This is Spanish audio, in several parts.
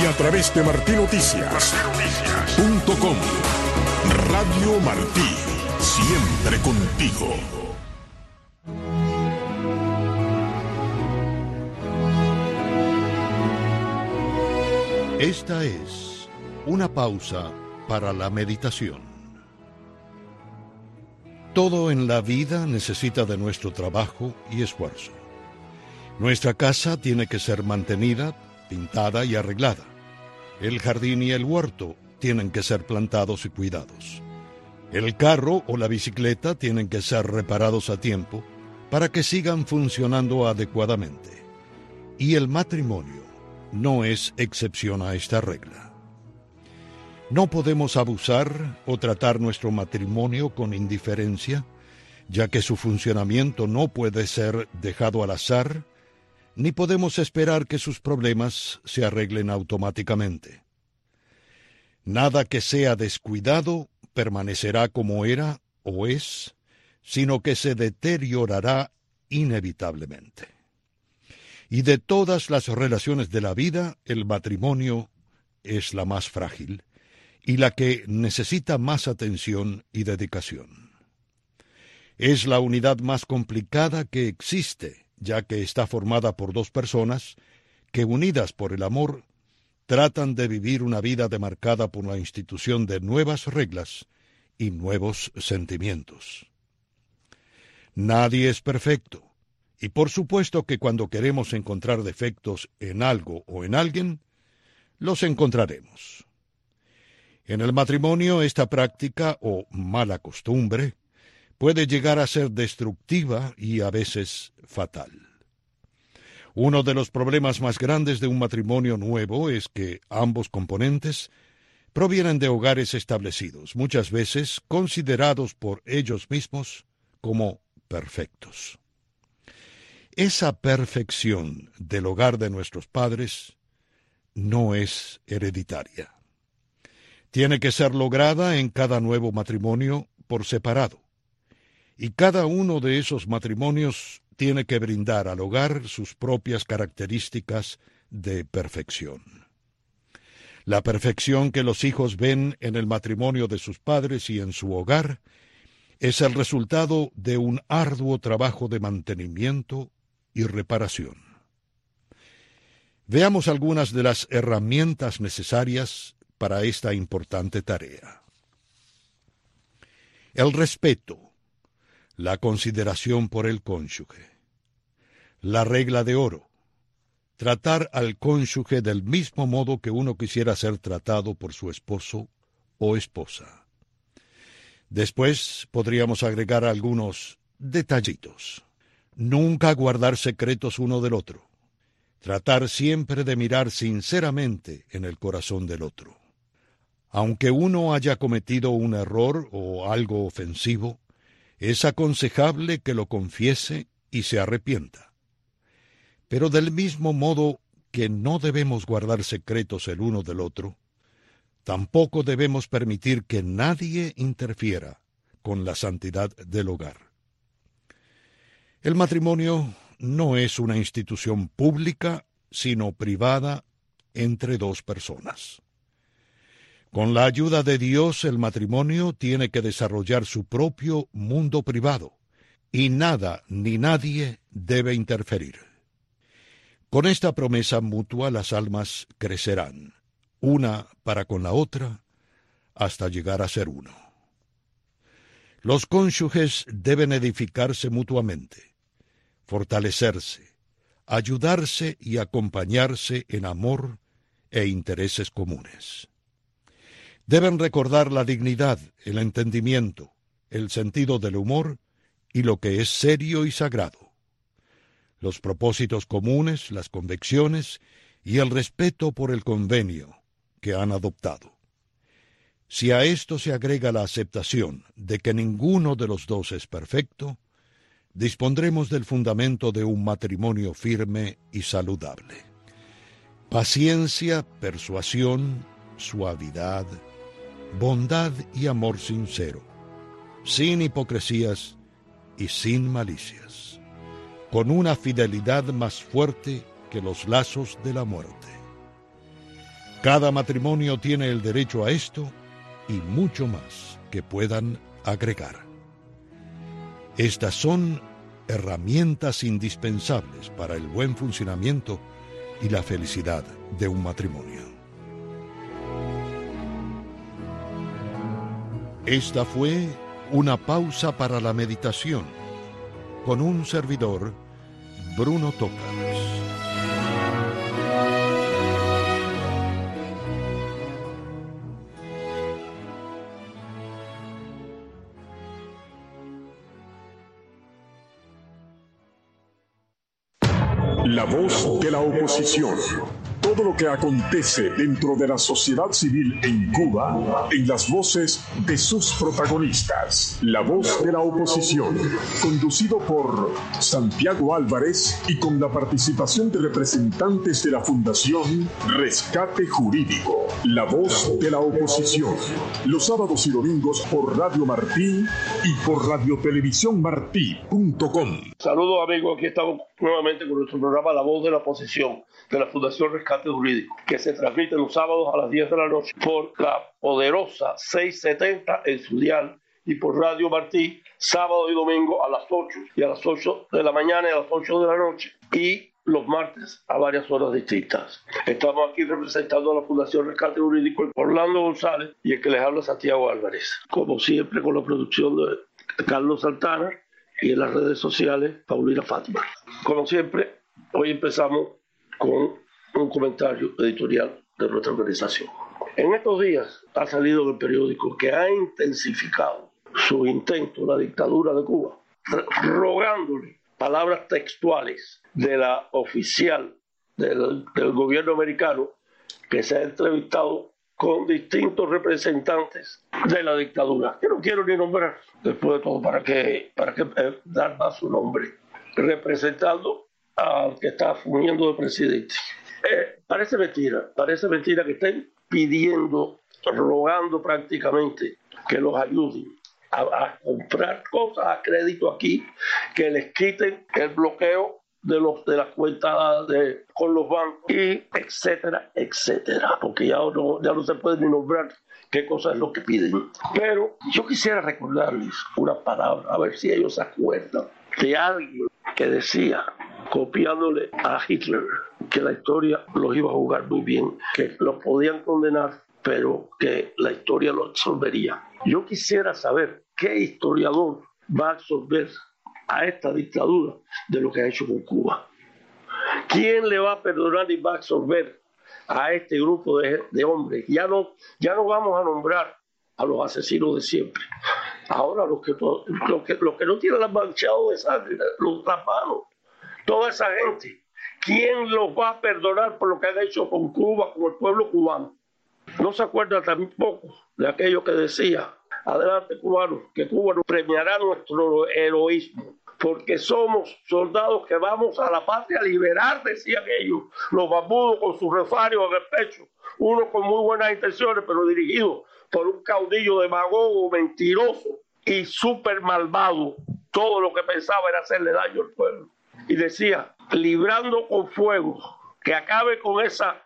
y a través de martinoticias.com. Radio Martí, siempre contigo. Esta es una pausa para la meditación. Todo en la vida necesita de nuestro trabajo y esfuerzo. Nuestra casa tiene que ser mantenida, pintada y arreglada. El jardín y el huerto tienen que ser plantados y cuidados. El carro o la bicicleta tienen que ser reparados a tiempo para que sigan funcionando adecuadamente. Y el matrimonio no es excepción a esta regla. No podemos abusar o tratar nuestro matrimonio con indiferencia, ya que su funcionamiento no puede ser dejado al azar, ni podemos esperar que sus problemas se arreglen automáticamente. Nada que sea descuidado permanecerá como era o es, sino que se deteriorará inevitablemente. Y de todas las relaciones de la vida, el matrimonio es la más frágil y la que necesita más atención y dedicación. Es la unidad más complicada que existe, ya que está formada por dos personas que, unidas por el amor, tratan de vivir una vida demarcada por la institución de nuevas reglas y nuevos sentimientos. Nadie es perfecto, y por supuesto que cuando queremos encontrar defectos en algo o en alguien, los encontraremos. En el matrimonio, esta práctica o mala costumbre puede llegar a ser destructiva y a veces fatal. Uno de los problemas más grandes de un matrimonio nuevo es que ambos componentes provienen de hogares establecidos, muchas veces considerados por ellos mismos como perfectos. Esa perfección del hogar de nuestros padres no es hereditaria. Tiene que ser lograda en cada nuevo matrimonio por separado. Y cada uno de esos matrimonios tiene que brindar al hogar sus propias características de perfección. La perfección que los hijos ven en el matrimonio de sus padres y en su hogar es el resultado de un arduo trabajo de mantenimiento y reparación. Veamos algunas de las herramientas necesarias para esta importante tarea. El respeto, la consideración por el cónyuge. La regla de oro, tratar al cónyuge del mismo modo que uno quisiera ser tratado por su esposo o esposa. Después podríamos agregar algunos detallitos. Nunca guardar secretos uno del otro. Tratar siempre de mirar sinceramente en el corazón del otro. Aunque uno haya cometido un error o algo ofensivo, es aconsejable que lo confiese y se arrepienta. Pero del mismo modo que no debemos guardar secretos el uno del otro, tampoco debemos permitir que nadie interfiera con la santidad del hogar. El matrimonio no es una institución pública, sino privada entre dos personas. Con la ayuda de Dios, el matrimonio tiene que desarrollar su propio mundo privado, y nada ni nadie debe interferir. Con esta promesa mutua, las almas crecerán, una para con la otra, hasta llegar a ser uno. Los cónyuges deben edificarse mutuamente, fortalecerse, ayudarse y acompañarse en amor e intereses comunes. Deben recordar la dignidad, el entendimiento, el sentido del humor y lo que es serio y sagrado. Los propósitos comunes, las convicciones y el respeto por el convenio que han adoptado. Si a esto se agrega la aceptación de que ninguno de los dos es perfecto, dispondremos del fundamento de un matrimonio firme y saludable. Paciencia, persuasión, suavidad, bondad y amor sincero, sin hipocresías y sin malicias, con una fidelidad más fuerte que los lazos de la muerte. Cada matrimonio tiene el derecho a esto y mucho más que puedan agregar. Estas son herramientas indispensables para el buen funcionamiento y la felicidad de un matrimonio. Esta fue una pausa para la meditación con un servidor, Bruno Tocars. La voz de la oposición. Todo lo que acontece dentro de la sociedad civil en Cuba, en las voces de sus protagonistas. La voz de la oposición, conducido por Santiago Álvarez y con la participación de representantes de la Fundación Rescate Jurídico. La voz de la oposición, los sábados y domingos por Radio Martí y por radiotelevisiónmartí.com. Saludos amigos, aquí estamos nuevamente con nuestro programa La Voz de la Oposición de la Fundación Rescate Jurídico, que se transmite los sábados a las 10 de la noche por la poderosa 670 en su dial y por Radio Martí, sábado y domingo a las 8 y a las 8 de la mañana y a las 8 de la noche y los martes a varias horas distintas. Estamos aquí representando a la Fundación Rescate Jurídico, Orlando González y el que les habla Santiago Álvarez. Como siempre con la producción de Carlos Santana y en las redes sociales Paulina Fátima. Como siempre, hoy empezamos con un comentario editorial de nuestra organización. En estos días ha salido en el periódico que ha intensificado su intento la dictadura de Cuba, rogándole palabras textuales de la oficial del gobierno americano que se ha entrevistado con distintos representantes de la dictadura, que no quiero ni nombrar, después de todo, para que dar más su nombre, representando al que está fungiendo de presidente. Parece mentira que estén pidiendo, rogando prácticamente que los ayuden a comprar cosas a crédito aquí, que les quiten el bloqueo de las cuentas con los bancos, y etcétera, etcétera, porque ya no se puede ni nombrar qué cosa es lo que piden. Pero yo quisiera recordarles una palabra, a ver si ellos se acuerdan de alguien que decía, copiándole a Hitler, que la historia los iba a jugar muy bien, que los podían condenar, pero que la historia lo absolvería. Yo quisiera saber qué historiador va a absolver a esta dictadura de lo que ha hecho con Cuba. ¿Quién le va a perdonar y va a absolver a este grupo de hombres? Ya no vamos a nombrar a los asesinos de siempre. Ahora los que no tienen las manchados de sangre, los tapados, toda esa gente, ¿quién los va a perdonar por lo que han hecho con Cuba, con el pueblo cubano? No se acuerda tampoco de aquello que decía, adelante cubanos, que Cuba nos premiará nuestro heroísmo, porque somos soldados que vamos a la patria a liberar, decían ellos, los bambudos con sus refarios en el pecho, uno con muy buenas intenciones, pero dirigido por un caudillo demagogo, mentiroso y súper malvado. Todo lo que pensaba era hacerle daño al pueblo. Y decía, librando con fuego, que acabe con esa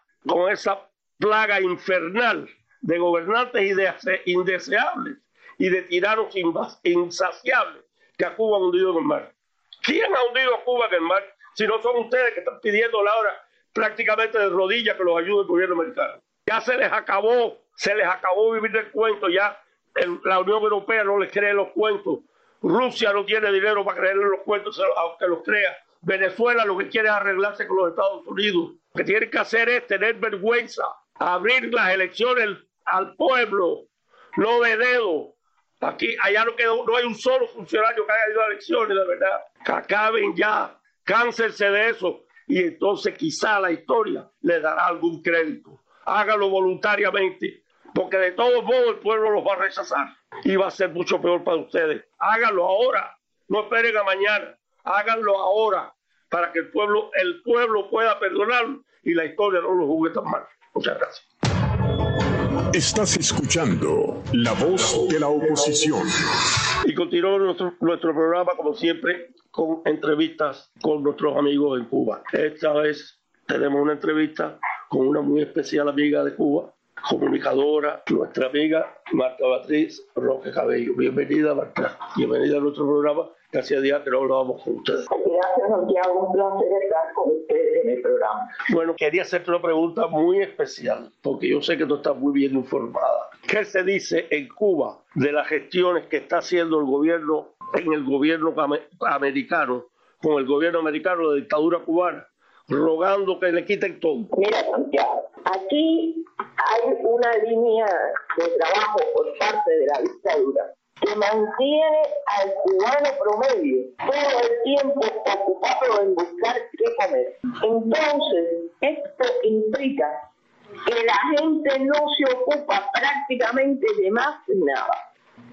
plaga infernal de gobernantes indeseables y de tiranos insaciables que a Cuba han hundido en el mar. ¿Quién ha hundido a Cuba en el mar? Si no son ustedes que están pidiendo ahora prácticamente de rodillas que los ayude el gobierno americano. Ya se les acabó vivir del cuento, ya la Unión Europea no les cree los cuentos. Rusia no tiene dinero para creerle los cuentos, aunque los crea. Venezuela lo que quiere es arreglarse con los Estados Unidos. Lo que tienen que hacer es tener vergüenza, abrir las elecciones al pueblo, no de dedo. Allá no hay un solo funcionario que haya ido a elecciones, de verdad. Que acaben ya, cánsense de eso. Y entonces quizá la historia le dará algún crédito. Háganlo voluntariamente, porque de todos modos el pueblo los va a rechazar. Y va a ser mucho peor para ustedes. Háganlo ahora, no esperen a mañana. Háganlo ahora, para que el pueblo pueda perdonarlo y la historia no lo juegue tan mal. Muchas gracias. Estás escuchando La Voz de la Oposición. Y continúa nuestro programa, como siempre, con entrevistas con nuestros amigos en Cuba. Esta vez tenemos una entrevista con una muy especial amiga de Cuba, comunicadora, nuestra amiga Marta Beatriz Roque Cabello. Bienvenida, Marta. Bienvenida a nuestro programa, que hacía días que no hablábamos con ustedes. Gracias, Santiago. Un placer estar con ustedes en el programa. Bueno, quería hacerte una pregunta muy especial, porque yo sé que tú estás muy bien informada. ¿Qué se dice en Cuba de las gestiones que está haciendo el gobierno, en el gobierno americano, con el gobierno americano, la dictadura cubana, rogando que le quiten todo? Mira, Santiago, aquí hay una línea de trabajo por parte de la dictadura que mantiene al cubano promedio todo el tiempo ocupado en buscar qué comer. Entonces, esto implica que la gente no se ocupa prácticamente de más nada.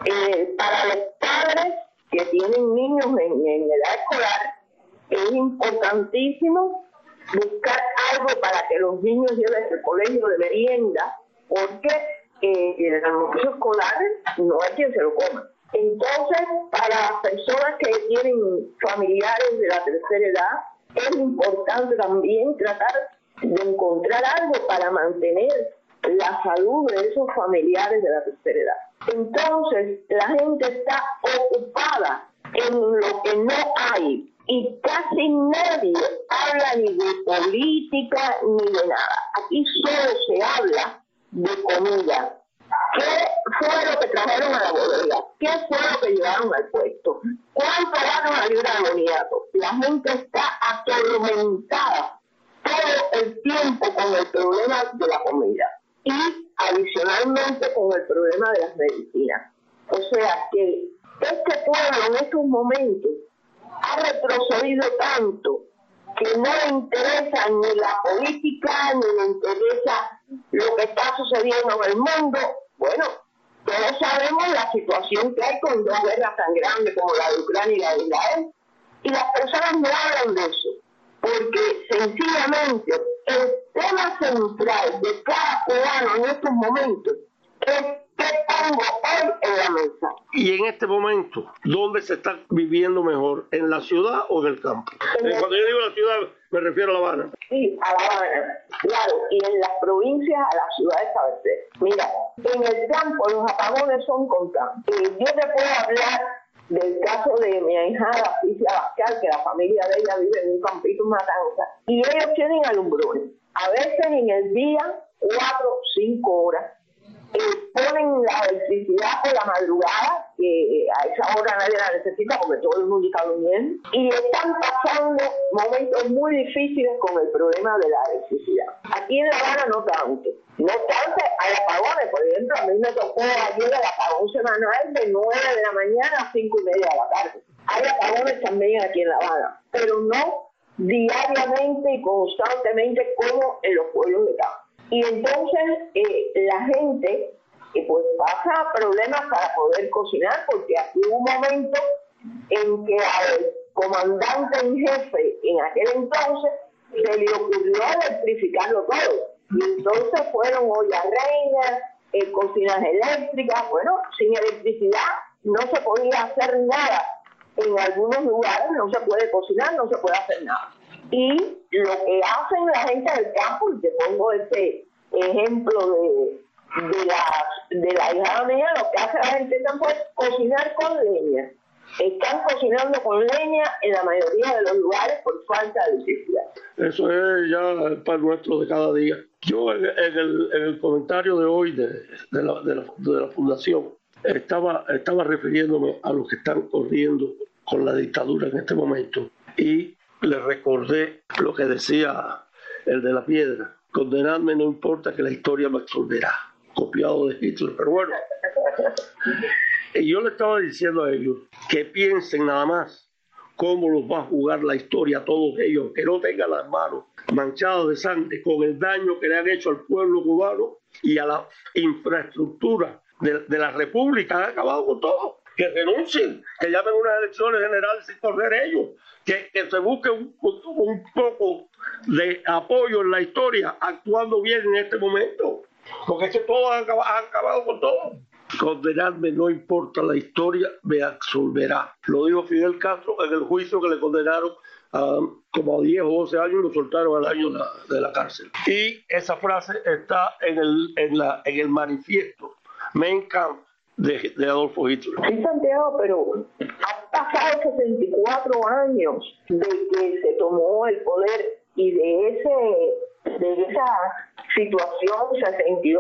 Para los padres que tienen niños en edad escolar, es importantísimo buscar algo para que los niños lleven al colegio de merienda, porque el almuerzo escolar no hay quien se lo coma. Entonces, para las personas que tienen familiares de la tercera edad, es importante también tratar de encontrar algo para mantener la salud de esos familiares de la tercera edad. Entonces, la gente está ocupada en lo que no hay y casi nadie habla ni de política ni de nada. Aquí solo se habla de comida. ¿Qué fue lo que trajeron a la bodega? ¿Qué fue lo que llevaron al puesto? ¿Cuánto van a librar de boniato? La gente está atormentada todo el tiempo con el problema de la comida y adicionalmente con el problema de las medicinas. O sea que este pueblo en estos momentos ha retrocedido tanto que no le interesa ni la política, ni le interesa lo que está sucediendo en el mundo. Bueno, todos sabemos la situación que hay con dos guerras tan grandes como la de Ucrania y la de Israel, y las personas no hablan de eso, porque sencillamente el tema central de cada cubano en estos momentos es qué pongo hoy en la mesa. Y en este momento, ¿dónde se está viviendo mejor? ¿En la ciudad o en el campo? Cuando yo digo la ciudad, me refiero a La Habana. Sí, a La Habana, claro, y en las provincias a la ciudad de cabecera. Mira, en el campo los apagones son constantes. Yo te puedo hablar del caso de mi ahijada Alicia Bascal, que la familia de ella vive en un campito en Matanza, y ellos tienen alumbrones. A veces en el día, 4 o 5 horas. Ponen la electricidad por la madrugada, que a esa hora nadie la necesita porque todo el mundo está durmiendo, y están pasando momentos muy difíciles con el problema de la electricidad. Aquí en La Habana no tanto. No obstante, hay apagones. Por ejemplo, a mí me tocó ayer el apagón semanal de 9 de la mañana a 5 y media de la tarde. Hay apagones también aquí en La Habana, pero no diariamente y constantemente como en los pueblos de campo. Y entonces la gente pues pasa problemas para poder cocinar, porque aquí hubo un momento en que al comandante en jefe en aquel entonces se le ocurrió electrificarlo todo. Y entonces fueron ollas reinas, cocinas eléctricas. Bueno, sin electricidad no se podía hacer nada. En algunos lugares no se puede cocinar, no se puede hacer nada. Y lo que hacen la gente del campo, y te pongo este ejemplo de la hija mía, lo que hace la gente del campo es cocinar con leña. Están cocinando con leña en la mayoría de los lugares por falta de electricidad. Eso es ya el pan nuestro de cada día. Yo en el comentario de hoy de la Fundación estaba refiriéndome a los que están corriendo con la dictadura en este momento, y le recordé lo que decía el de la piedra: condenadme, no importa que la historia me absolverá, copiado de Hitler. Pero bueno, y yo le estaba diciendo a ellos que piensen nada más cómo los va a jugar la historia a todos ellos, que no tengan las manos manchadas de sangre con el daño que le han hecho al pueblo cubano y a la infraestructura de la República. Han acabado con todo. Que renuncien, que llamen unas elecciones generales sin correr ellos, que se busque un poco de apoyo en la historia, actuando bien en este momento, porque es que todos han acabado con todo. Condenadme, no importa la historia, me absolverá. Lo dijo Fidel Castro en el juicio que le condenaron como a 10 o 12 años, lo soltaron al año de la cárcel. Y esa frase está en el manifiesto Mein Kampf de Adolfo Hitler. Sí, Santiago, pero han pasado 64 años de que se tomó el poder y de esa situación 62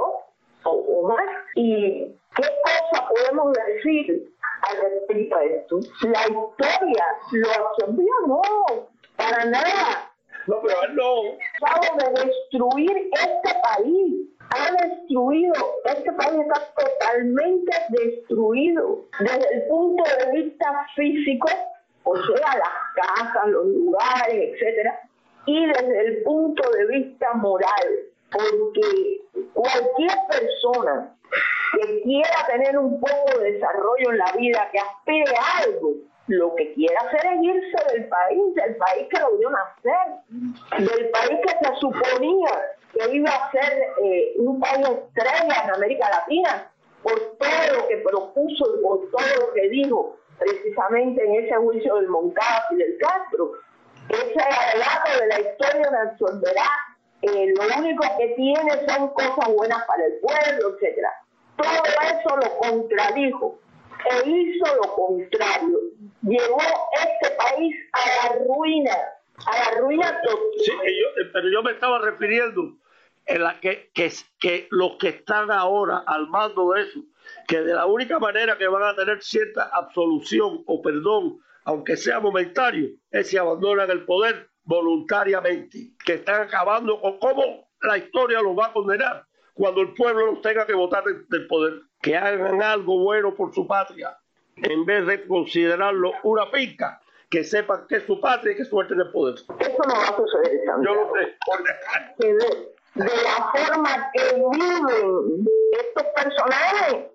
o más. ¿Y qué cosa podemos decir al respecto a esto? La historia lo absorbió, no, para nada. No, pero él no. Vamos a destruir este país. Ha destruido, este país está totalmente destruido desde el punto de vista físico, o sea, las casas, los lugares, etcétera, y desde el punto de vista moral, porque cualquier persona que quiera tener un poco de desarrollo en la vida, que aspire a algo, lo que quiera hacer es irse del país que lo vio nacer, del país que se suponía que iba a ser un país estrella en América Latina, por todo lo que propuso y por todo lo que dijo precisamente en ese juicio del Moncada y del Castro. Ese relato de la historia me absorberá, lo único que tiene son cosas buenas para el pueblo, etcétera. Todo eso lo contradijo e hizo lo contrario. Llevó este país a la ruina total. Sí, pero yo me estaba refiriendo en la que los que están ahora al mando de eso, que de la única manera que van a tener cierta absolución o perdón, aunque sea momentario, es si abandonan el poder voluntariamente, que están acabando con cómo la historia los va a condenar cuando el pueblo los tenga que votar del poder, que hagan algo bueno por su patria, en vez de considerarlo una finca, que sepan que es su patria y que suelten el poder. Eso no va a suceder, Santiago. Yo lo sé. Que de la forma que viven estos personajes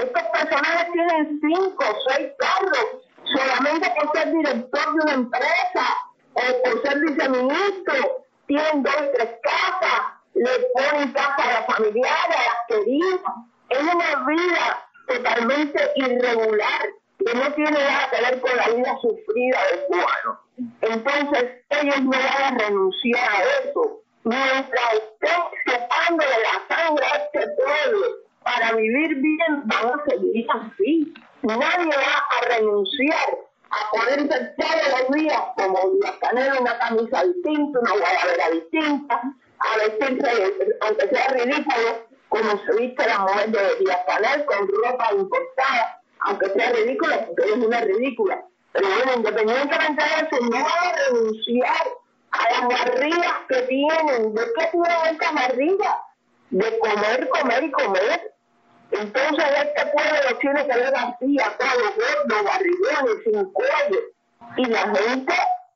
tienen 5 o 6 cargos, solamente por ser director de una empresa o por ser viceministro, tienen 2 o 3 casas, le ponen casa a las familiares, a las queridas. Es una vida totalmente irregular, que no tiene nada que ver con la vida sufrida del cubano. Entonces, ellos no van a renunciar a eso. Mientras estén secándole la sangre a este pueblo para vivir bien, van a seguir así. Nadie va a renunciar a ponerse todos los días como Díaz-Canel, una camisa distinta, una guayabera distinta, a vestirse, aunque sea ridículo, como se viste la mujer de Díaz-Canel, con ropa importada, aunque sea ridículo, porque es una ridícula. Pero bueno, independientemente de eso, no van a renunciar a las barrigas que tienen. ¿De qué tienen estas barrigas? De comer, comer y comer. Entonces este pueblo tiene que ver así, a todos gordos, barrigones, sin cuello. Y la gente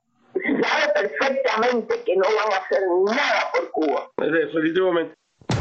sabe perfectamente que no van a hacer nada por Cuba. Definitivamente.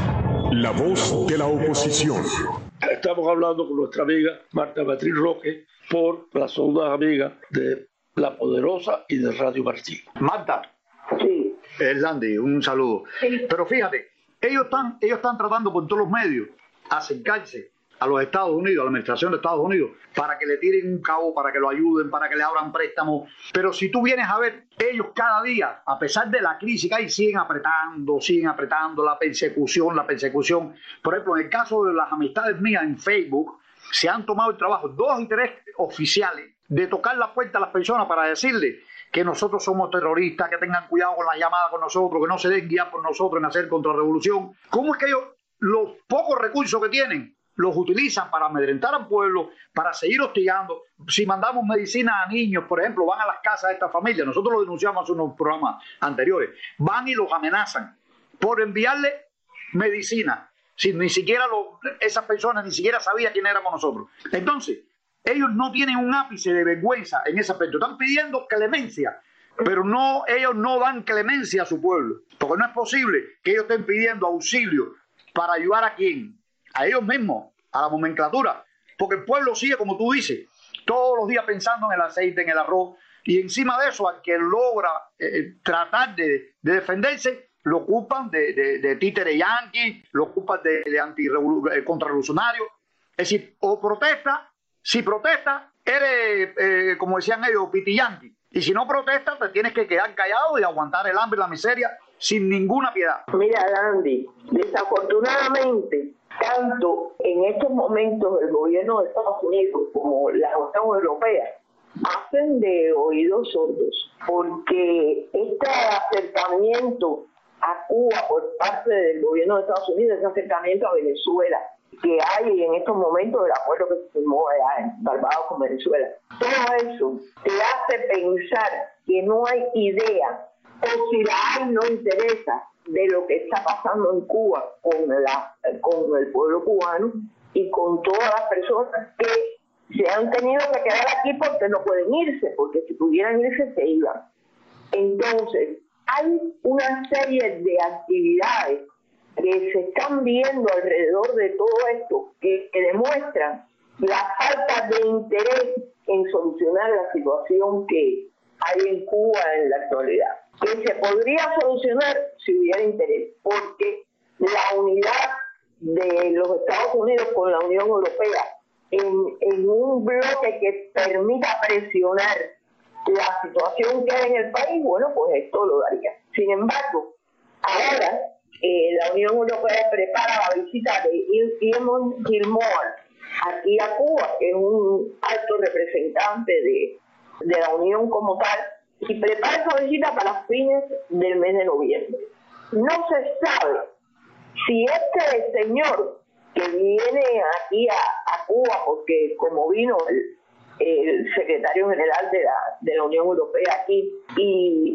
La voz de la oposición. Estamos hablando con nuestra amiga Marta Beatriz Roque por las ondas amigas de La Poderosa y de Radio Martí. Marta, Sí. Landy, un saludo. Sí. Pero fíjate, ellos están tratando por todos los medios acercarse a los Estados Unidos, a la administración de Estados Unidos, para que le tiren un cabo, para que lo ayuden, para que le abran préstamos. Pero si tú vienes a ver, ellos cada día, a pesar de la crisis que hay, siguen apretando la persecución. Por ejemplo, en el caso de las amistades mías en Facebook, se han tomado el trabajo 2 y 3 oficiales de tocar la puerta a las personas para decirles que nosotros somos terroristas, que tengan cuidado con las llamadas con nosotros, que no se den guiar por nosotros en hacer contrarrevolución. ¿Cómo es que ellos, los pocos recursos que tienen, los utilizan para amedrentar al pueblo, para seguir hostigando? Si mandamos medicina a niños, por ejemplo, van a las casas de esta familia, nosotros lo denunciamos en unos programas anteriores, van y los amenazan por enviarle medicina, si ni siquiera esas personas ni siquiera sabían quién éramos nosotros. Entonces, ellos no tienen un ápice de vergüenza en ese aspecto, están pidiendo clemencia, pero ellos no dan clemencia a su pueblo, porque no es posible que ellos estén pidiendo auxilio para ayudar a quién, a ellos mismos, a la nomenclatura, porque el pueblo sigue, como tú dices, todos los días pensando en el aceite, en el arroz, y encima de eso, al que logra tratar de defenderse, lo ocupan de títere yanqui, lo ocupan de contrarrevolucionario. Es decir, o protesta, si protesta, eres, como decían ellos, piti yanqui. Y si no protestas, te tienes que quedar callado y aguantar el hambre y la miseria sin ninguna piedad. Mira, Landy, desafortunadamente, tanto en estos momentos el gobierno de Estados Unidos como la Unión Europea hacen de oídos sordos, porque este acercamiento a Cuba por parte del gobierno de Estados Unidos, ese acercamiento a Venezuela, que hay en estos momentos del acuerdo que se firmó allá en Barbados con Venezuela, todo eso te hace pensar que no hay idea, o si la hay no interesa, de lo que está pasando en Cuba con el pueblo cubano y con todas las personas que se han tenido que quedar aquí porque no pueden irse, porque si pudieran irse se iban. Entonces, hay una serie de actividades que se están viendo alrededor de todo esto que demuestran la falta de interés en solucionar la situación que hay en Cuba en la actualidad, que se podría solucionar si hubiera interés, porque la unidad de los Estados Unidos con la Unión Europea en un bloque que permita presionar la situación que hay en el país, bueno, pues esto lo daría. Sin embargo, ahora la Unión Europea prepara la visita de Eamon Gilmore aquí a Cuba, que es un alto representante de la Unión como tal, y prepara esa visita para fines del mes de noviembre. No se sabe si este señor que viene aquí a Cuba, porque como vino el secretario general de la Unión Europea aquí y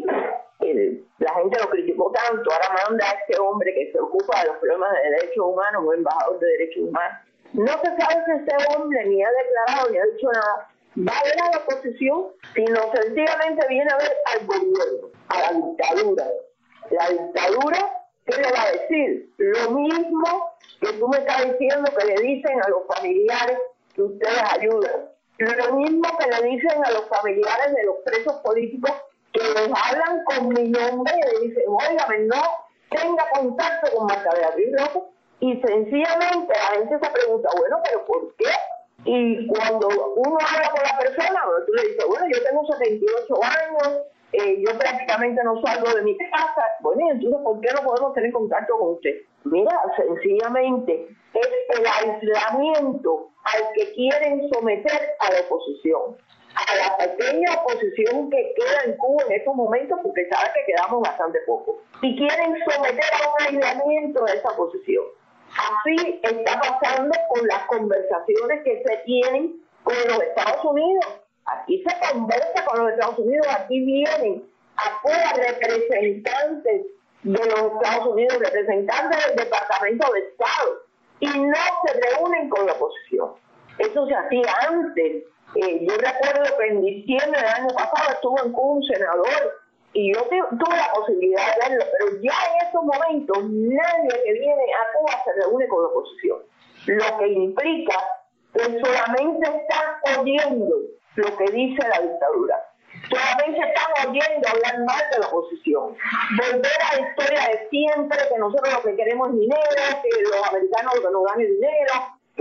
la gente lo criticó tanto, ahora manda a este hombre que se ocupa de los problemas de derechos humanos, un embajador de derechos humanos. No se sabe si este hombre ni ha declarado ni ha dicho nada va a ver a la oposición, sino sencillamente viene a ver al gobierno, a la dictadura. La dictadura, ¿qué le va a decir? Lo mismo que tú me estás diciendo que le dicen a los familiares que ustedes ayudan. Lo mismo que le dicen a los familiares de los presos políticos que les hablan con mi nombre y le dicen, óigame, no tenga contacto con Marta Beatriz Rojo. Y sencillamente la gente se pregunta, bueno, ¿pero por qué? Y cuando uno habla con la persona, tú le dices, bueno, yo tengo 78 años, yo prácticamente no salgo de mi casa. Bueno, y entonces, ¿por qué no podemos tener contacto con usted? Mira, sencillamente es el aislamiento al que quieren someter a la oposición, a la pequeña oposición que queda en Cuba en estos momentos, porque sabe que quedamos bastante poco. Y quieren someter a un aislamiento de esa oposición. Así está pasando con las conversaciones que se tienen con los Estados Unidos. Aquí se conversa con los Estados Unidos, aquí vienen a Cuba representantes de los Estados Unidos, representantes del Departamento de Estado, y no se reúnen con la oposición. Eso se hacía antes. Yo recuerdo que en diciembre del año pasado estuvo en Cuba un senador y yo tuve la posibilidad de verlo, pero ya en estos momentos nadie que viene a Cuba se reúne con la oposición. Lo que implica que solamente están oyendo lo que dice la dictadura. Solamente están oyendo hablar mal de la oposición. Volver a la historia de siempre, que nosotros lo que queremos es dinero, que los americanos lo que nos dan es dinero, que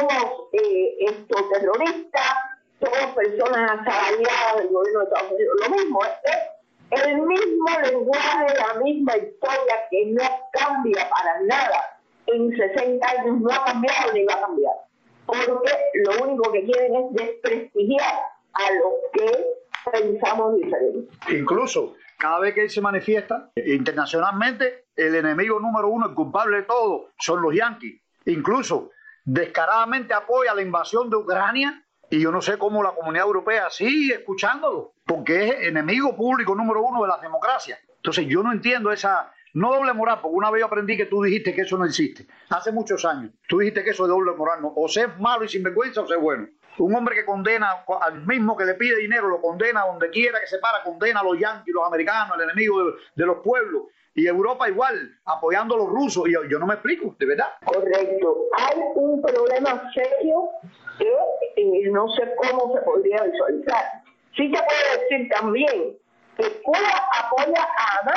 somos terroristas, somos personas asalariadas del gobierno de Estados Unidos. Lo mismo, es el mismo lenguaje, la misma historia que no cambia para nada. En 60 años no ha cambiado ni va a cambiar. Porque lo único que quieren es desprestigiar a los que pensamos diferente. Incluso, cada vez que él se manifiesta internacionalmente, el enemigo número uno, el culpable de todo, son los yanquis. Incluso, descaradamente apoya la invasión de Ucrania, y yo no sé cómo la comunidad europea sigue escuchándolo, porque es enemigo público número uno de la democracia. Entonces, yo no entiendo esa... No doble moral, porque una vez yo aprendí que tú dijiste que eso no existe. Hace muchos años. Tú dijiste que eso es doble moral. No. O ser malo y sinvergüenza o ser bueno. Un hombre que condena al mismo que le pide dinero, lo condena donde quiera que se para, condena a los yanquis, los americanos, el enemigo de los pueblos. Y Europa igual, apoyando a los rusos. Y yo no me explico, de verdad. Correcto. Hay un problema serio que no sé cómo se podría visualizar. Sí te puedo decir también que Cuba apoya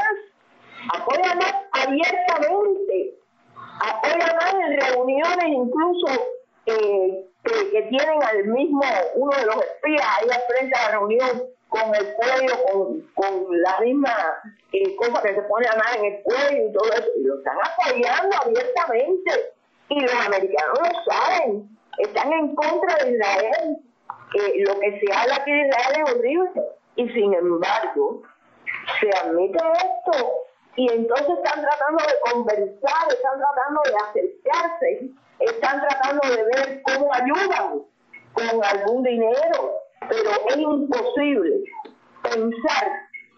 más abiertamente, apoya más en reuniones incluso que tienen al mismo, uno de los espías ahí al frente de la reunión, con el cuello, con la misma cosa que se pone a nada en el cuello y todo eso, y lo están apoyando abiertamente, y los americanos lo saben, están en contra de Israel. Lo que se habla aquí de Israel es horrible, y sin embargo se admite esto, y entonces están tratando de conversar, están tratando de acercarse, están tratando de ver cómo ayudan con algún dinero, pero es imposible pensar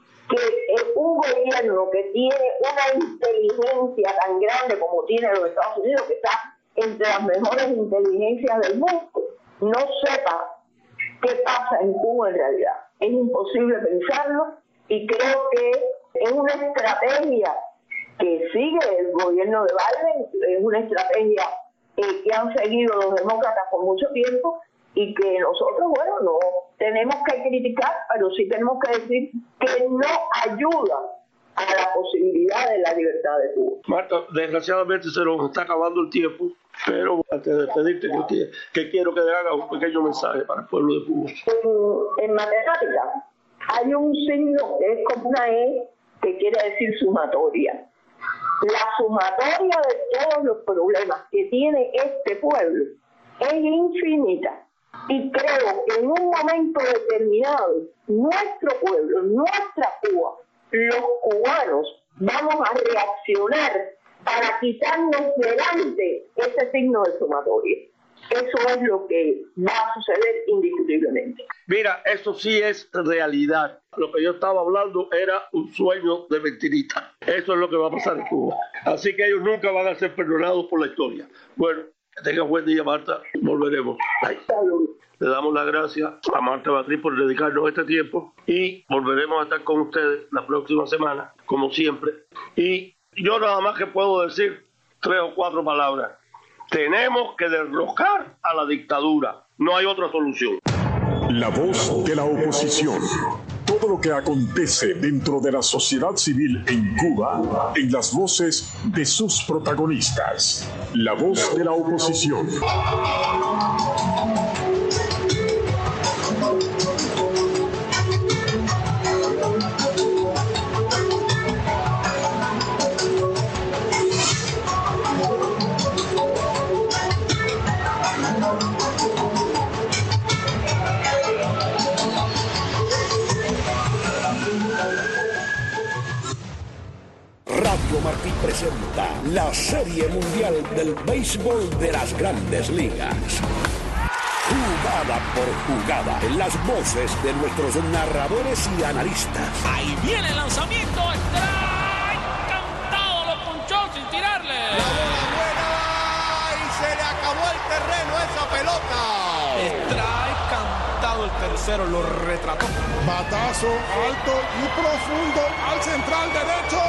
que un gobierno que tiene una inteligencia tan grande como tiene los Estados Unidos, que está entre las mejores inteligencias del mundo, no sepa qué pasa en Cuba en realidad. Es imposible pensarlo, y creo que es una estrategia que sigue el gobierno de Biden, es una estrategia que han seguido los demócratas por mucho tiempo, y que nosotros, bueno, no tenemos que criticar, pero sí tenemos que decir que no ayuda a la posibilidad de la libertad de Cuba. Marta, desgraciadamente se nos está acabando el tiempo, pero antes de despedirte, que quiero que le haga un pequeño mensaje para el pueblo de Cuba. En matemáticas hay un signo que es como una E, que quiere decir sumatoria. La sumatoria de todos los problemas que tiene este pueblo es infinita. Y creo que en un momento determinado, nuestro pueblo, nuestra Cuba, los cubanos, vamos a reaccionar para quitarnos delante ese signo de sumatoria. Eso es lo que va a suceder indiscutiblemente. Mira, eso sí es realidad. Lo que yo estaba hablando era un sueño de mentirita. Eso es lo que va a pasar en Cuba. Así que ellos nunca van a ser perdonados por la historia. Bueno, que tengas buen día, Marta. Volveremos. Bye. Salud. Le damos las gracias a Marta Beatriz por dedicarnos este tiempo, y volveremos a estar con ustedes la próxima semana, como siempre. Y yo nada más que puedo decir 3 o 4 palabras. Tenemos que derrocar a la dictadura. No hay otra solución. La voz de la oposición. Todo lo que acontece dentro de la sociedad civil en Cuba, en las voces de sus protagonistas. La voz de la oposición. Radio Martí presenta la Serie Mundial del Béisbol de las Grandes Ligas. Jugada por jugada, en las voces de nuestros narradores y analistas. Ahí viene el lanzamiento, strike, cantado, lo punchó sin tirarle. La bola buena y se le acabó el terreno a esa pelota. Strike, cantado, el tercero lo retrató. Batazo alto y profundo al central derecho.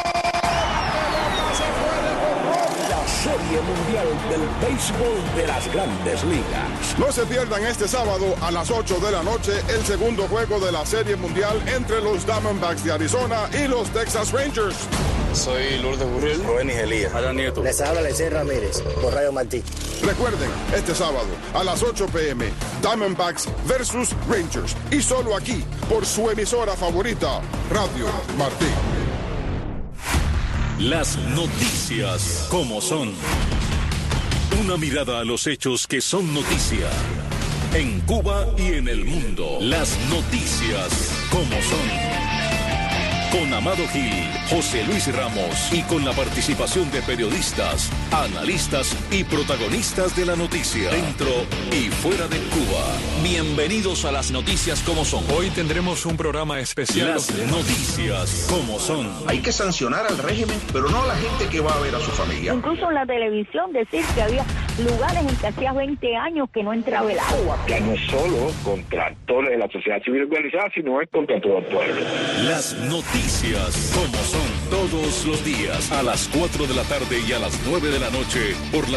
La Serie Mundial del Béisbol de las Grandes Ligas. No se pierdan este sábado a las 8 de la noche el segundo juego de la Serie Mundial entre los Diamondbacks de Arizona y los Texas Rangers. Soy Lourdes Burrell, Rubén Elías, Adán Nieto. Les habla Lecey Ramírez, por Radio Martí. Recuerden, este sábado a las 8 p.m. Diamondbacks versus Rangers. Y solo aquí, por su emisora favorita, Radio Martí. Las noticias como son. Una mirada a los hechos que son noticia. En Cuba y en el mundo. Las noticias como son. Con Amado Gil, José Luis Ramos y con la participación de periodistas, analistas y protagonistas de la noticia, dentro y fuera de Cuba. Bienvenidos a las noticias como son. Hoy tendremos un programa especial. Las noticias como son. Hay que sancionar al régimen, pero no a la gente que va a ver a su familia. Incluso en la televisión decir que había lugares en que hacía 20 años que no entraba el agua. Ya no es solo contra actores de la sociedad civil organizada, sino es contra todo el pueblo. Las noticias como son, todos los días a las 4 de la tarde y a las 9 de la noche por la